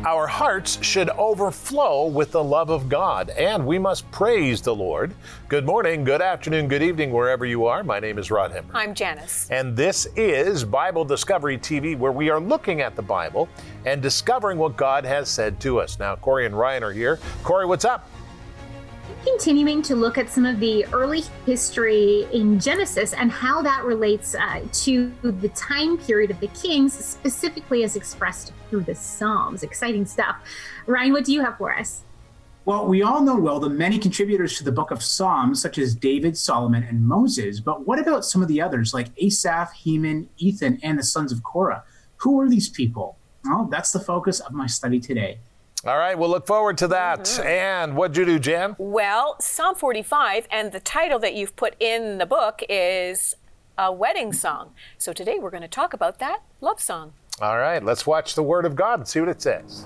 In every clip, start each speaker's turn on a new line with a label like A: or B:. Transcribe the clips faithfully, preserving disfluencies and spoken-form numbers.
A: Our hearts should overflow with the love of God, and we must praise the Lord. Good morning, good afternoon, good evening, wherever you are. My name is Rod Hemmer.
B: I'm Janice.
A: And this is Bible Discovery T V, where we are looking at the Bible and discovering what God has said to us. Now, Corey and Ryan are here. Corey, what's up?
C: Continuing to look at some of the early history in Genesis and how that relates uh, to the time period of the Kings, specifically as expressed through the Psalms. Exciting stuff. Ryan, what do you have for us?
D: Well, we all know well the many contributors to the book of Psalms, such as David, Solomon, and Moses. But what about some of the others, like Asaph, Heman, Ethan, and the sons of Korah? Who are these people? Well, that's the focus of my study today.
A: All right, we'll look forward to that. Mm-hmm. And what'd you do, Jan?
B: Well, Psalm forty-five, and the title that you've put in the book is a wedding song. So today we're going to talk about that love song.
A: All right, let's watch the Word of God and see what it says.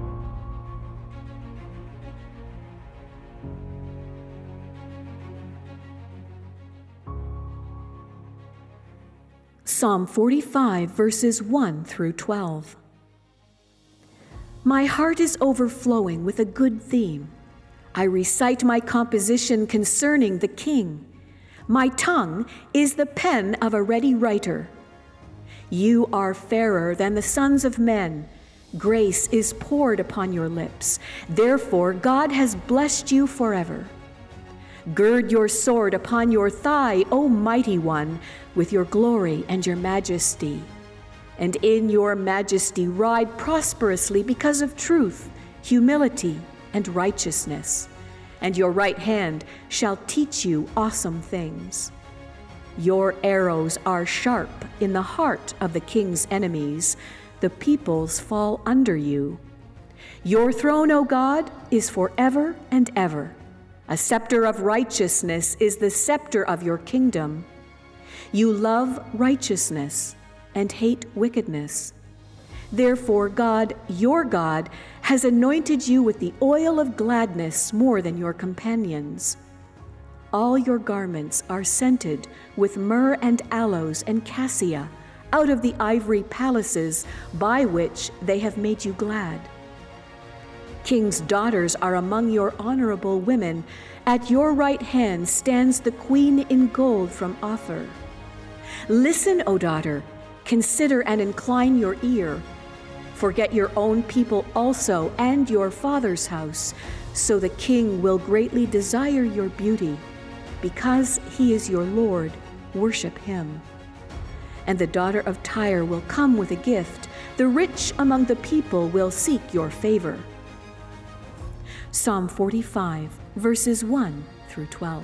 E: Psalm forty-five, verses one through twelve. My heart is overflowing with a good theme. I recite my composition concerning the King. My tongue is the pen of a ready writer. You are fairer than the sons of men. Grace is poured upon your lips. Therefore, God has blessed you forever. Gird your sword upon your thigh, O mighty one, with your glory and your majesty. And in your majesty ride prosperously because of truth, humility, and righteousness. And your right hand shall teach you awesome things. Your arrows are sharp in the heart of the king's enemies. The peoples fall under you. Your throne, O God, is forever and ever. A scepter of righteousness is the scepter of your kingdom. You love righteousness and hate wickedness. Therefore, God, your God, has anointed you with the oil of gladness more than your companions. All your garments are scented with myrrh and aloes and cassia out of the ivory palaces by which they have made you glad. King's daughters are among your honorable women. At your right hand stands the queen in gold from Ophir. Listen, O daughter, consider and incline your ear. Forget your own people also and your father's house, so the king will greatly desire your beauty. Because he is your Lord, worship him. And the daughter of Tyre will come with a gift. The rich among the people will seek your favor. Psalm forty-five, verses one through twelve.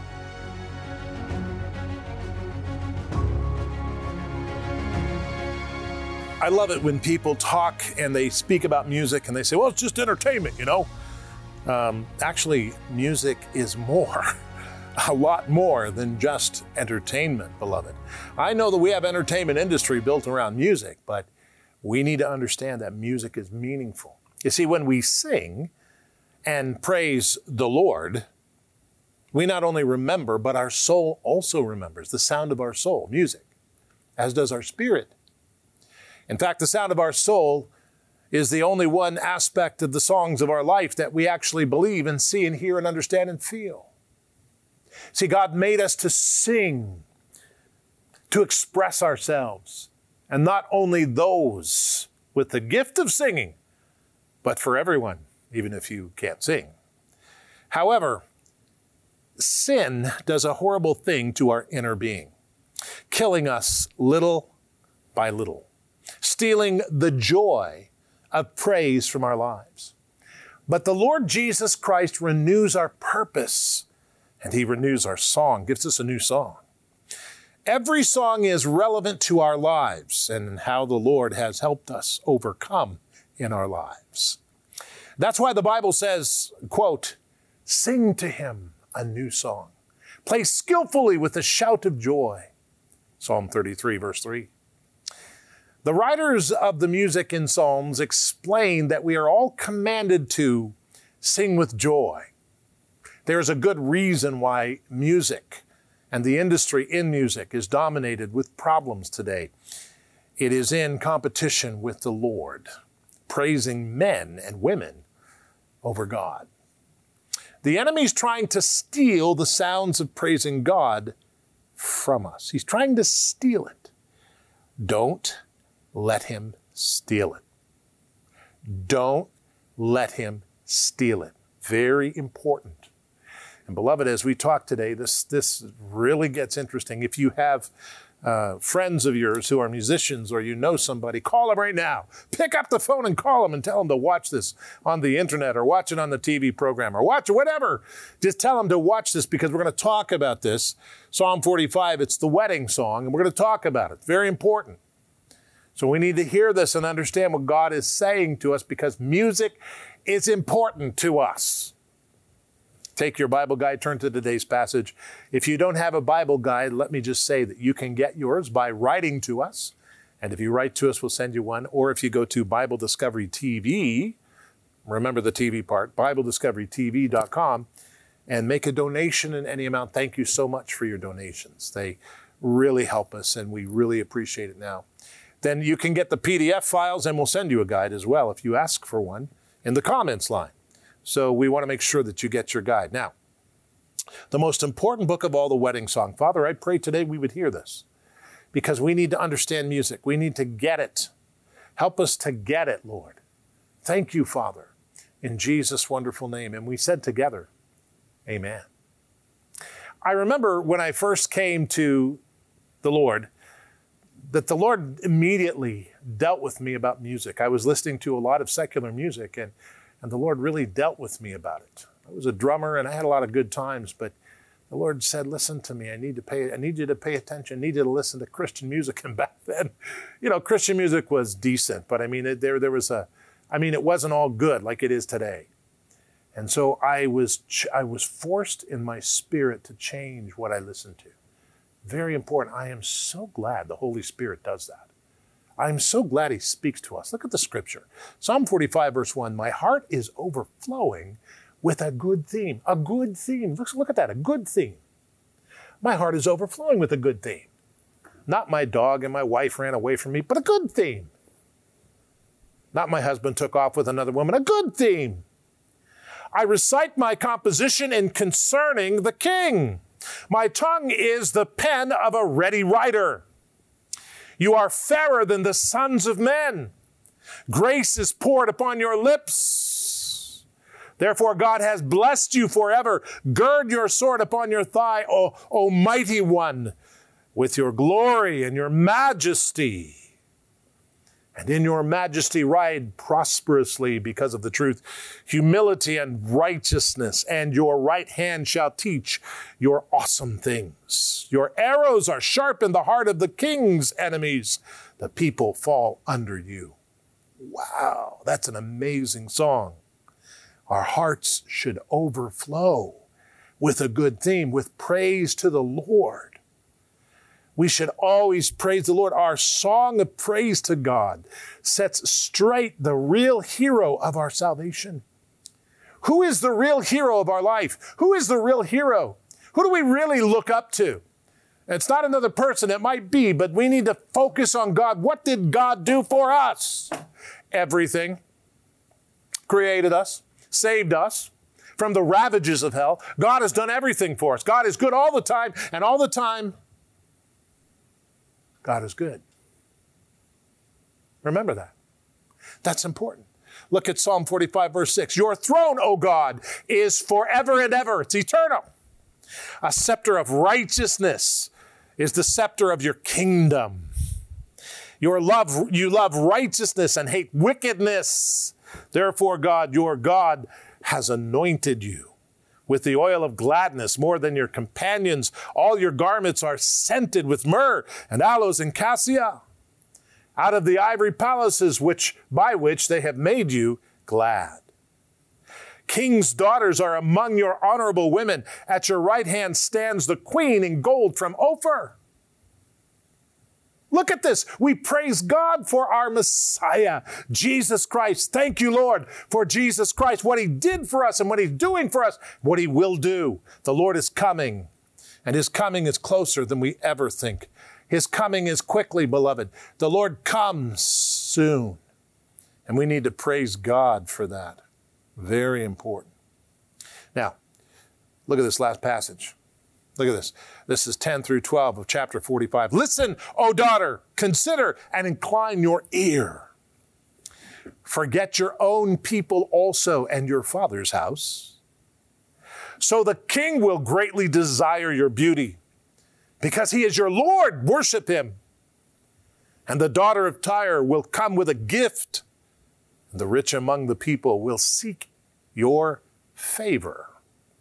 A: I love it when people talk and they speak about music and they say, well, it's just entertainment, you know. Um, actually, music is more, a lot more than just entertainment, beloved. I know that we have entertainment industry built around music, but we need to understand that music is meaningful. You see, when we sing and praise the Lord, we not only remember, but our soul also remembers the sound of our soul, music, as does our spirit. In fact, the sound of our soul is the only one aspect of the songs of our life that we actually believe and see and hear and understand and feel. See, God made us to sing, to express ourselves, and not only those with the gift of singing, but for everyone, even if you can't sing. However, sin does a horrible thing to our inner being, killing us little by little, stealing the joy of praise from our lives. But the Lord Jesus Christ renews our purpose, and he renews our song, gives us a new song. Every song is relevant to our lives and how the Lord has helped us overcome in our lives. That's why the Bible says, quote, sing to him a new song. Play skillfully with a shout of joy. Psalm thirty-three, verse three. The writers of the music in Psalms explain that we are all commanded to sing with joy. There's a good reason why music and the industry in music is dominated with problems today. It is in competition with the Lord. praising men and women over God. The enemy's trying to steal the sounds of praising God from us. He's trying to steal it. Don't let him steal it. Don't let him steal it. Very important. And beloved, as we talk today, this, this really gets interesting. If you have uh, friends of yours who are musicians or you know somebody, call them right now. Pick up the phone and call them and tell them to watch this on the internet or watch it on the T V program or watch it, whatever. Just tell them to watch this because we're going to talk about this. Psalm forty-five, it's the wedding song, and we're going to talk about it. Very important. So we need to hear this and understand what God is saying to us because music is important to us. Take your Bible guide, turn to today's passage. If you don't have a Bible guide, let me just say that you can get yours by writing to us. And if you write to us, we'll send you one. Or if you go to Bible Discovery T V, remember the T V part, Bible Discovery T V dot com, and make a donation in any amount. Thank you so much for your donations. They really help us, and we really appreciate it now. Then you can get the P D F files, and we'll send you a guide as well if you ask for one in the comments line. So we want to make sure that you get your guide. Now, the most important book of all, the wedding song. Father, I pray today we would hear this because we need to understand music. We need to get it. Help us to get it, Lord. Thank you, Father, in Jesus' wonderful name. And we said together, amen. I remember when I first came to the Lord, that the Lord immediately dealt with me about music. I was listening to a lot of secular music, and And the Lord really dealt with me about it. I was a drummer and I had a lot of good times, but the Lord said, listen to me. I need to pay, I need you to pay attention. I need you to listen to Christian music. And back then, you know, Christian music was decent, but I mean, it, there, there was a, I mean, it wasn't all good like it is today. And so I was, I was forced in my spirit to change what I listened to. Very important. I am so glad the Holy Spirit does that. I'm so glad he speaks to us. Look at the scripture. Psalm forty-five, verse one, my heart is overflowing with a good theme. A good theme. Look, look at that, a good theme. My heart is overflowing with a good theme. Not my dog and my wife ran away from me, but a good theme. Not my husband took off with another woman, a good theme. I recite my composition in concerning the king. My tongue is the pen of a ready writer. You are fairer than the sons of men. Grace is poured upon your lips. Therefore, God has blessed you forever. Gird your sword upon your thigh, O, o mighty one, with your glory and your majesty. And in your majesty ride prosperously because of the truth, humility and righteousness, and your right hand shall teach your awesome things. Your arrows are sharp in the heart of the king's enemies. The people fall under you. Wow, that's an amazing song. Our hearts should overflow with a good theme, with praise to the Lord. We should always praise the Lord. Our song of praise to God sets straight the real hero of our salvation. Who is the real hero of our life? Who is the real hero? Who do we really look up to? It's not another person, it might be, but we need to focus on God. What did God do for us? Everything. Created us, saved us from the ravages of hell. God has done everything for us. God is good all the time, and all the time, God is good. Remember that. That's important. Look at Psalm forty-five, verse six. Your throne, O God, is forever and ever. It's eternal. A scepter of righteousness is the scepter of your kingdom. Your love, you love righteousness and hate wickedness. Therefore, God, your God, has anointed you with the oil of gladness more than your companions. All your garments are scented with myrrh and aloes and cassia, out of the ivory palaces which by which they have made you glad. King's daughters are among your honorable women. At your right hand stands the queen in gold from Ophir. Look at this. We praise God for our Messiah, Jesus Christ. Thank you, Lord, for Jesus Christ, what he did for us and what he's doing for us, what he will do. The Lord is coming, and his coming is closer than we ever think. His coming is quickly, beloved. The Lord comes soon, And we need to praise God for that. Very important. Now, look at this last passage. Look at this. This is ten through twelve of chapter forty-five. Listen, O daughter, consider and incline your ear. Forget your own people also and your father's house. So the king will greatly desire your beauty. Because he is your Lord, worship him. And the daughter of Tyre will come with a gift. And the rich among the people will seek your favor.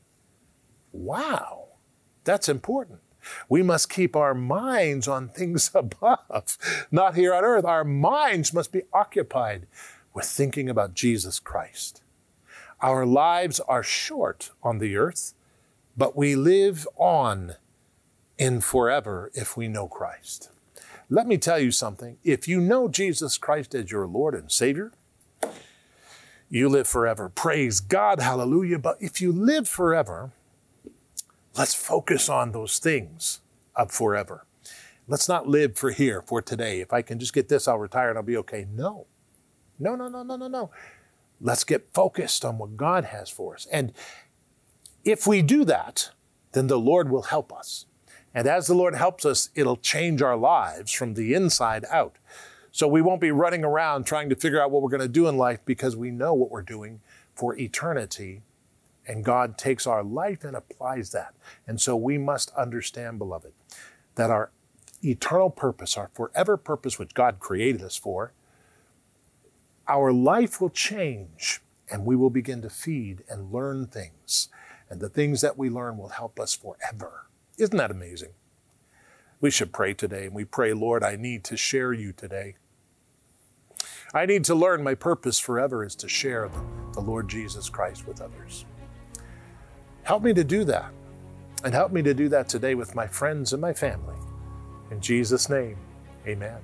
A: Wow, that's important. We must keep our minds on things above, not here on earth. Our minds must be occupied with thinking about Jesus Christ. Our lives are short on the earth, but we live on in forever if we know Christ. Let me tell you something. If you know Jesus Christ as your Lord and Savior, you live forever. Praise God, hallelujah. But if you live forever, let's focus on those things of forever. Let's not live for here, for today. If I can just get this, I'll retire and I'll be okay. No, no, no, no, no, no, no. Let's get focused on what God has for us. And if we do that, then the Lord will help us. And as the Lord helps us, it'll change our lives from the inside out. So we won't be running around trying to figure out what we're going to do in life because we know what we're doing for eternity. And God takes our life and applies that. And so we must understand, beloved, that our eternal purpose, our forever purpose, which God created us for, our life will change and we will begin to feed and learn things. And the things that we learn will help us forever. Isn't that amazing? We should pray today, and we pray, Lord, I need to share you today. I need to learn my purpose forever is to share the, the Lord Jesus Christ with others. Help me to do that, and help me to do that today with my friends and my family. In Jesus' name, amen.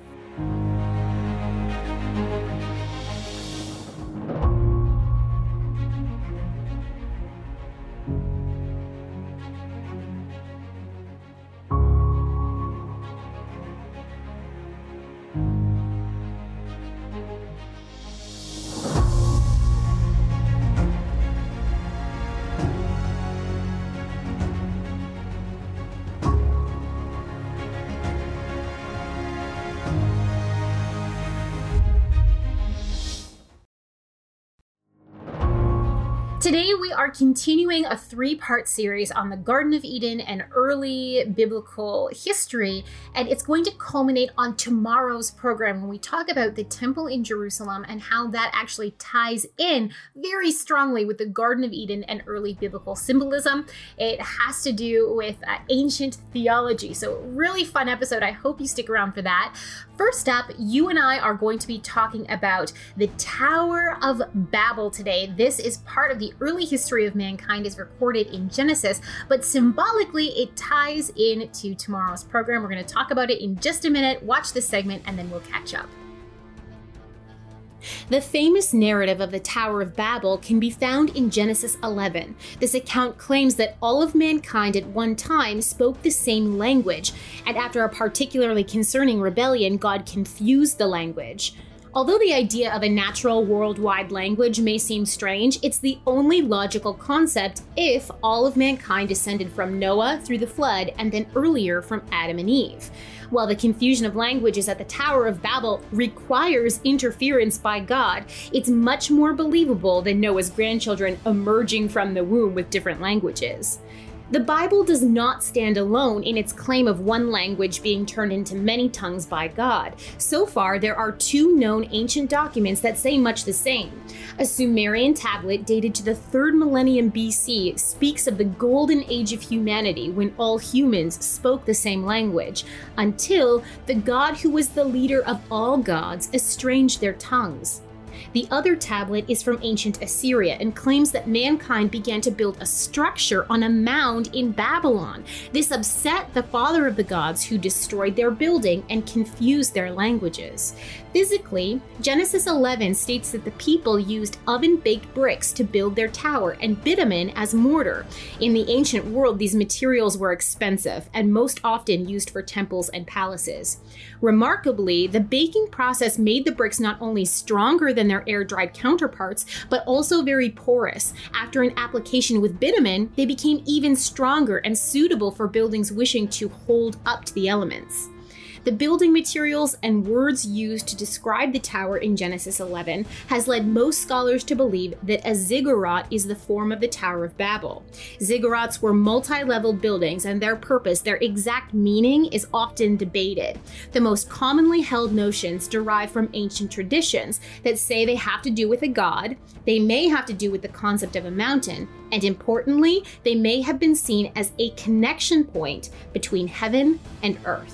C: Today we are continuing a three-part series on the Garden of Eden and early biblical history, and it's going to culminate on tomorrow's program when we talk about the temple in Jerusalem and how that actually ties in very strongly with the Garden of Eden and early biblical symbolism. It has to do with uh, ancient theology, so really fun episode. I hope you stick around for that. First up, you and I are going to be talking about the Tower of Babel today. This is part of the early history of mankind as recorded in Genesis, but symbolically it ties into tomorrow's program. We're going to talk about it in just a minute. Watch this segment and then we'll catch up. The famous narrative of the Tower of Babel can be found in Genesis eleven. This account claims that all of mankind at one time spoke the same language, and after a particularly concerning rebellion, God confused the language. Although the idea of a natural worldwide language may seem strange, it's the only logical concept if all of mankind descended from Noah through the flood and then earlier from Adam and Eve. While the confusion of languages at the Tower of Babel requires interference by God, it's much more believable than Noah's grandchildren emerging from the womb with different languages. The Bible does not stand alone in its claim of one language being turned into many tongues by God. So far, there are two known ancient documents that say much the same. A Sumerian tablet dated to the third millennium B C speaks of the golden age of humanity when all humans spoke the same language, until the God who was the leader of all gods estranged their tongues. The other tablet is from ancient Assyria and claims that mankind began to build a structure on a mound in Babylon. This upset the father of the gods, who destroyed their building and confused their languages. Physically, Genesis eleven states that the people used oven-baked bricks to build their tower and bitumen as mortar. In the ancient world, these materials were expensive and most often used for temples and palaces. Remarkably, the baking process made the bricks not only stronger than their air-dried counterparts, but also very porous. After an application with bitumen, they became even stronger and suitable for buildings wishing to hold up to the elements. The building materials and words used to describe the tower in Genesis eleven has led most scholars to believe that a ziggurat is the form of the Tower of Babel. Ziggurats were multi-level buildings, and their purpose, their exact meaning, is often debated. The most commonly held notions derive from ancient traditions that say they have to do with a god, they may have to do with the concept of a mountain, and importantly, they may have been seen as a connection point between heaven and earth.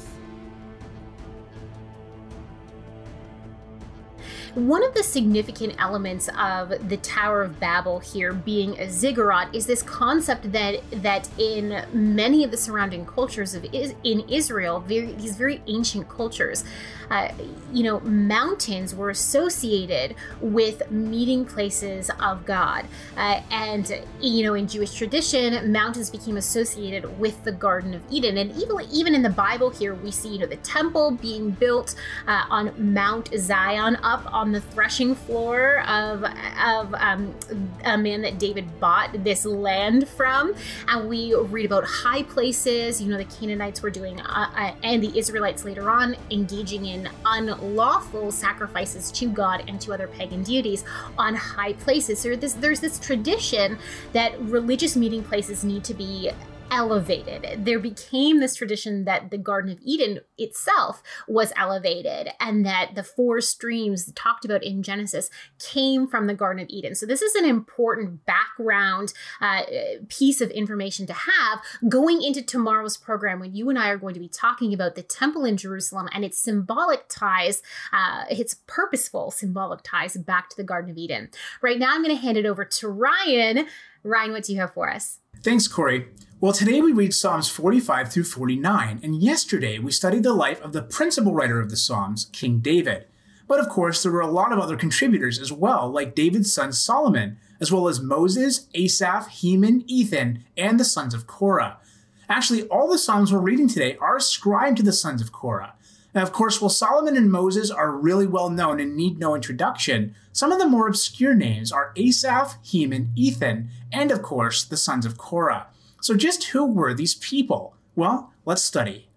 C: One of the significant elements of the Tower of Babel here being a ziggurat is this concept that that in many of the surrounding cultures of in Israel, very, these very ancient cultures, uh, you know, mountains were associated with meeting places of God. Uh, and, you know, in Jewish tradition, mountains became associated with the Garden of Eden. And even, even in the Bible here, we see, you know, the temple being built uh, on Mount Zion, up on the threshing floor of, of um, a man that David bought this land from. And we read about high places, you know, the Canaanites were doing, uh, uh, and the Israelites later on engaging in unlawful sacrifices to God and to other pagan deities on high places. So this, there's this tradition that religious meeting places need to be elevated. There became this tradition that the Garden of Eden itself was elevated, and that the four streams talked about in Genesis came from the Garden of Eden. So this is an important background uh, piece of information to have going into tomorrow's program, when you and I are going to be talking about the temple in Jerusalem and its symbolic ties, uh, its purposeful symbolic ties back to the Garden of Eden. Right now, I'm going to hand it over to Ryan. Ryan, what do you have for us?
D: Thanks, Corey. Well, today we read Psalms forty-five through forty-nine, and yesterday we studied the life of the principal writer of the Psalms, King David. But of course, there were a lot of other contributors as well, like David's son Solomon, as well as Moses, Asaph, Heman, Ethan, and the sons of Korah. Actually, all the Psalms we're reading today are ascribed to the sons of Korah. Now, of course, while Solomon and Moses are really well known and need no introduction, some of the more obscure names are Asaph, Heman, Ethan, and of course, the sons of Korah. So just who were these people? Well, let's study.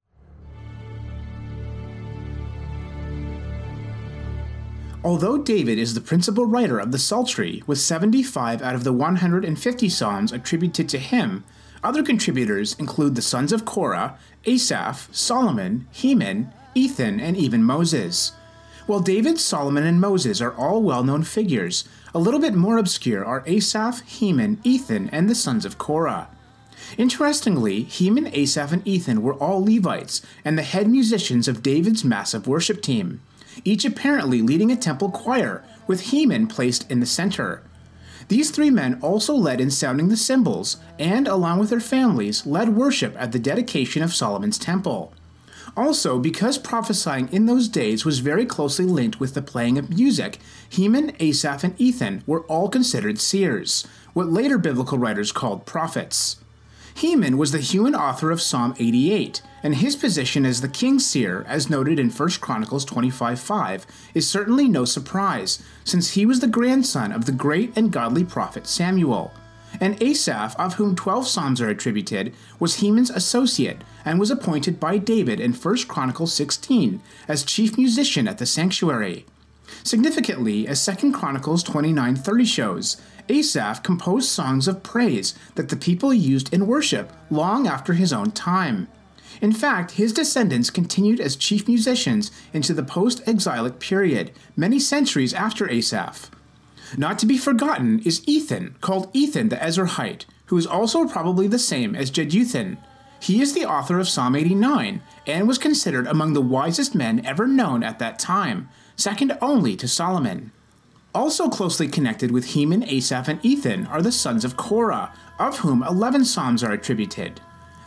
D: Although David is the principal writer of the Psaltery, with seventy-five out of the one hundred fifty psalms attributed to him, other contributors include the sons of Korah, Asaph, Solomon, Heman, Ethan, and even Moses. While David, Solomon, and Moses are all well-known figures, a little bit more obscure are Asaph, Heman, Ethan, and the sons of Korah. Interestingly, Heman, Asaph, and Ethan were all Levites and the head musicians of David's massive worship team, each apparently leading a temple choir, with Heman placed in the center. These three men also led in sounding the cymbals and, along with their families, led worship at the dedication of Solomon's temple. Also, because prophesying in those days was very closely linked with the playing of music, Heman, Asaph, and Ethan were all considered seers, what later biblical writers called prophets. Heman was the human author of Psalm eighty-eight, and his position as the king's seer, as noted in First Chronicles twenty-five five, is certainly no surprise, since he was the grandson of the great and godly prophet Samuel. And Asaph, of whom twelve psalms are attributed, was Heman's associate, and was appointed by David in First Chronicles sixteen as chief musician at the sanctuary. Significantly, as Second Chronicles twenty-nine thirty shows, Asaph composed songs of praise that the people used in worship long after his own time. In fact, his descendants continued as chief musicians into the post-exilic period, many centuries after Asaph. Not to be forgotten is Ethan, called Ethan the Ezrahite, who is also probably the same as Jeduthun. He is the author of Psalm eighty-nine, and was considered among the wisest men ever known at that time, second only to Solomon. Also closely connected with Heman, Asaph, and Ethan are the sons of Korah, of whom eleven psalms are attributed.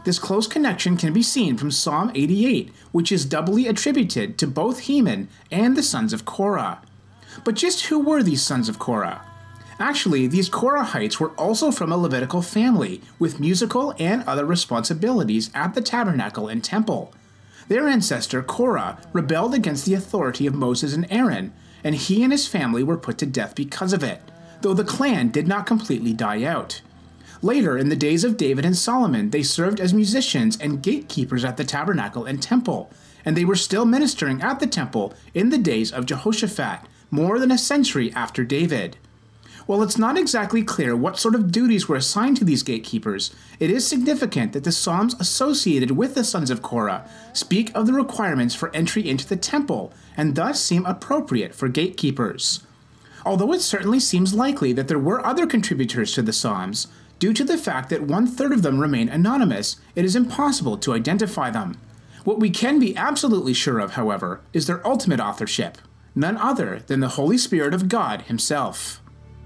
D: This close connection can be seen from Psalm eighty-eight, which is doubly attributed to both Heman and the sons of Korah. But just who were these sons of Korah? Actually, these Korahites were also from a Levitical family with musical and other responsibilities at the tabernacle and temple. Their ancestor, Korah, rebelled against the authority of Moses and Aaron, and he and his family were put to death because of it, though the clan did not completely die out. Later, in the days of David and Solomon, they served as musicians and gatekeepers at the tabernacle and temple, and they were still ministering at the temple in the days of Jehoshaphat, more than a century after David. While it's not exactly clear what sort of duties were assigned to these gatekeepers, it is significant that the Psalms associated with the sons of Korah speak of the requirements for entry into the temple, and thus seem appropriate for gatekeepers. Although it certainly seems likely that there were other contributors to the Psalms, due to the fact that one-third of them remain anonymous, it is impossible to identify them. What we can be absolutely sure of, however, is their ultimate authorship, none other than the Holy Spirit of God himself.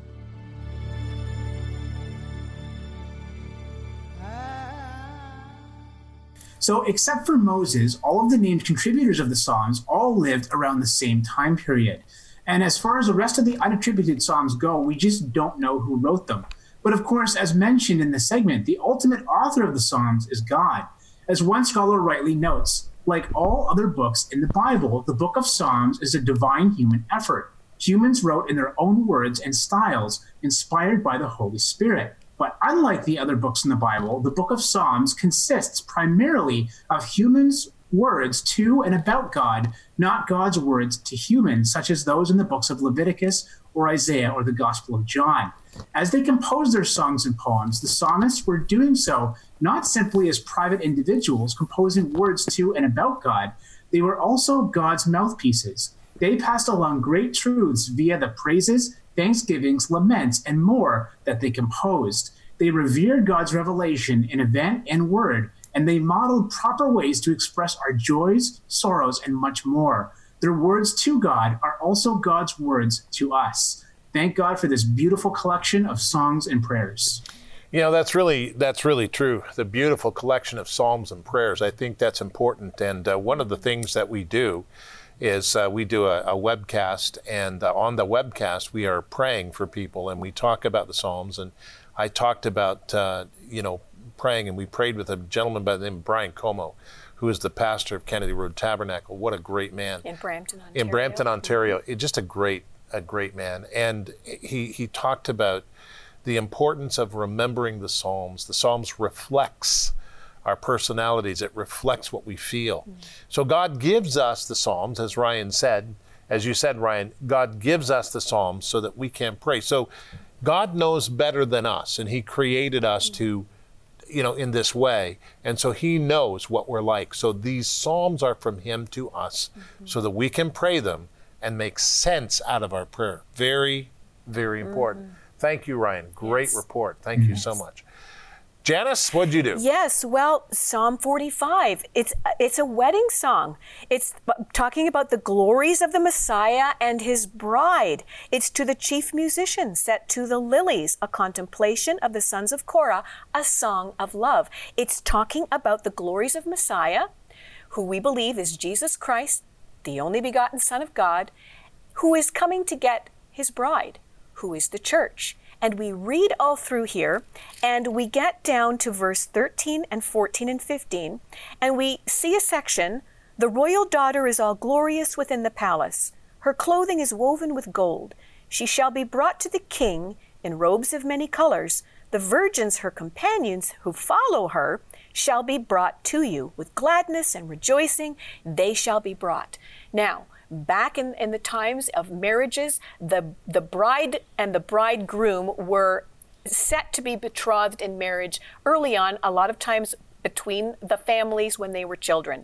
D: So, except for Moses, all of the named contributors of the Psalms all lived around the same time period. And as far as the rest of the unattributed Psalms go, we just don't know who wrote them. But of course, as mentioned in this segment, the ultimate author of the Psalms is God. As one scholar rightly notes, like all other books in the Bible, the book of Psalms is a divine human effort. Humans wrote in their own words and styles, inspired by the Holy Spirit. But unlike the other books in the Bible, the book of Psalms consists primarily of humans' words to and about God, not God's words to humans, such as those in the books of Leviticus or Isaiah or the Gospel of John. As they composed their songs and poems, the psalmists were doing so not simply as private individuals composing words to and about God, they were also God's mouthpieces. They passed along great truths via the praises, thanksgivings, laments, and more that they composed. They revered God's revelation in event and word, and they modeled proper ways to express our joys, sorrows, and much more. Their words to God are also God's words to us. Thank God for this beautiful collection of songs and prayers.
A: You know, that's really that's really true. The beautiful collection of psalms and prayers. I think that's important. And uh, one of the things that we do is uh, we do a, a webcast, and uh, on the webcast we are praying for people, and we talk about the Psalms. And I talked about, uh, you know, praying, and we prayed with a gentleman by the name of Brian Como, who is the pastor of Kennedy Road Tabernacle. What a great man.
B: In Brampton, Ontario.
A: In Brampton, Ontario. It, just a great, a great man. And he, he talked about the importance of remembering the Psalms. The Psalms reflects our personalities. It reflects what we feel. Mm. So God gives us the Psalms, as Ryan said, as you said, Ryan, God gives us the Psalms so that we can pray. So God knows better than us, and he created us mm. to, you know, in this way. And so he knows what we're like. So these Psalms are from him to us mm-hmm. so that we can pray them and make sense out of our prayer. Very, very important. Mm. Thank you, Ryan. Great yes. report. Thank yes. you so much. Janice, what'd you do?
B: Yes, well, Psalm forty-five, it's it's a wedding song. It's talking about the glories of the Messiah and his bride. It's to the chief musician, set to the lilies, a contemplation of the sons of Korah, a song of love. It's talking about the glories of Messiah, who we believe is Jesus Christ, the only begotten Son of God, who is coming to get his bride, who is the church. And we read all through here, and we get down to verse thirteen and fourteen and fifteen, and we see a section, the royal daughter is all glorious within the palace. Her clothing is woven with gold. She shall be brought to the king in robes of many colors. The virgins, her companions, who follow her, shall be brought to you. With gladness and rejoicing, they shall be brought. Now, back in, in the times of marriages, the, the bride and the bridegroom were set to be betrothed in marriage early on, a lot of times between the families when they were children.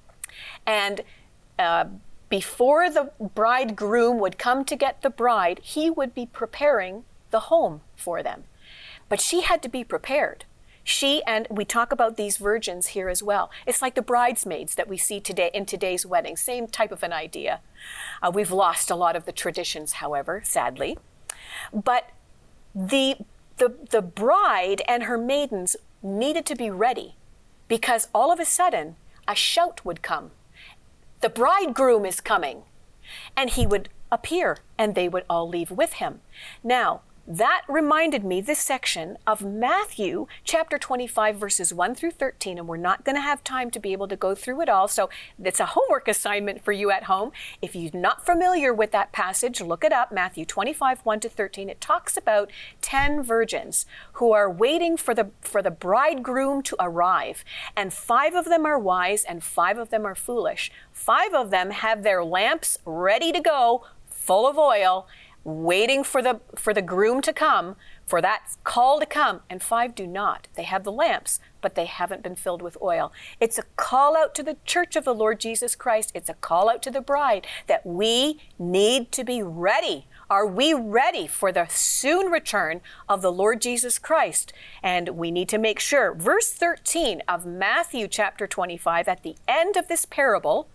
B: And uh, before the bridegroom would come to get the bride, he would be preparing the home for them. But she had to be prepared. She, and we talk about these virgins here as well. It's like the bridesmaids that we see today in today's weddings, same type of an idea. Uh, we've lost a lot of the traditions, however, sadly. But the, the, the bride and her maidens needed to be ready because all of a sudden a shout would come. The bridegroom is coming. And he would appear, and they would all leave with him. Now, that reminded me, this section, of Matthew chapter twenty-five, verses one through thirteen, and we're not going to have time to be able to go through it all, so it's a homework assignment for you at home. If you're not familiar with that passage, look it up, Matthew twenty-five, one to thirteen. It talks about ten virgins who are waiting for the, for the bridegroom to arrive, and five of them are wise and five of them are foolish. Five of them have their lamps ready to go, full of oil, waiting for the for the groom to come, for that call to come, and five do not. They have the lamps, but they haven't been filled with oil. It's a call out to the church of the Lord Jesus Christ. It's a call out to the bride that we need to be ready. Are we ready for the soon return of the Lord Jesus Christ? And we need to make sure. Verse thirteen of Matthew chapter twenty-five, at the end of this parable,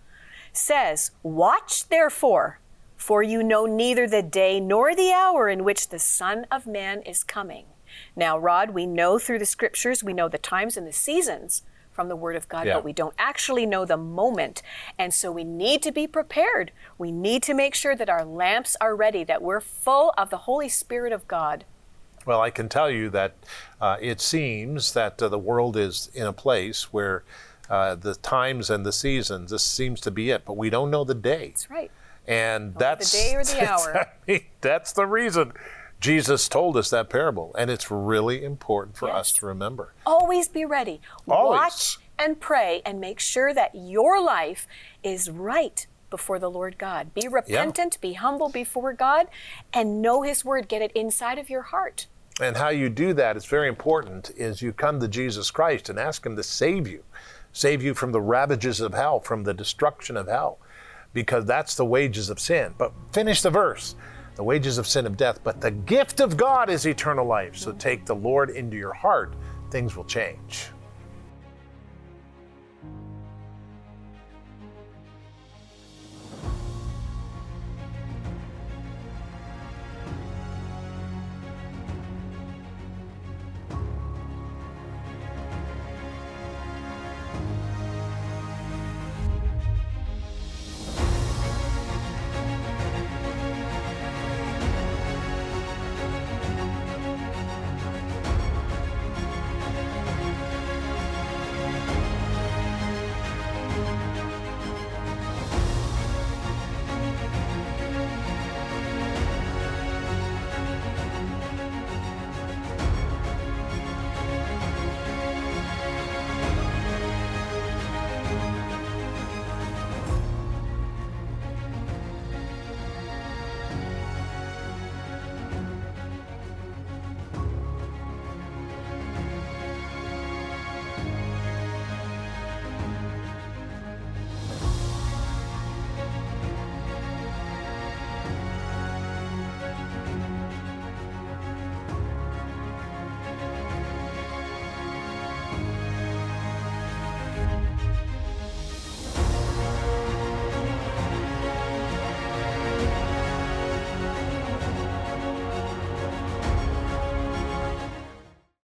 B: says, "Watch therefore, for you know neither the day nor the hour in which the Son of Man is coming." Now, Rod, we know through the scriptures, we know the times and the seasons from the Word of God, yeah. but we don't actually know the moment. And so we need to be prepared. We need to make sure that our lamps are ready, that we're full of the Holy Spirit of God.
A: Well, I can tell you that uh, it seems that uh, the world is in a place where uh, the times and the seasons, this seems to be it, but we don't know the day.
B: That's right.
A: And
B: or
A: that's
B: the day or the hour.
A: I mean, that's the reason Jesus told us that parable, and it's really important for yes. us to remember.
B: Always be ready.
A: Always.
B: Watch and pray and make sure that your life is right before the Lord God. Be repentant, yeah. be humble before God, and know His Word. Get it inside of your heart.
A: And how you do that is very important, is you come to Jesus Christ and ask Him to save you. Save you from the ravages of hell, from the destruction of hell. Because that's the wages of sin. But finish the verse. The wages of sin of death, but the gift of God is eternal life. So take the Lord into your heart. Things will change.